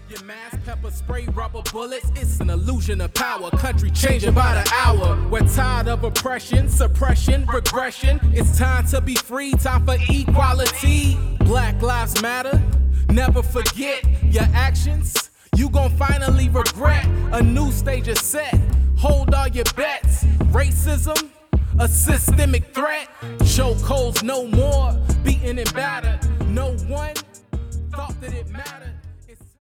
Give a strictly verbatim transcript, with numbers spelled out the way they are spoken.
Your mask, pepper spray, rubber bullets, it's an illusion of power. Country changing by the hour. We're tired of oppression, suppression, regression. It's time to be free, time for equality. Black lives matter, never forget your actions. You gon' finally regret. A new stage is set, hold all your bets. Racism, a systemic threat. Chokeholds no more, beaten and battered. No one thought that it mattered.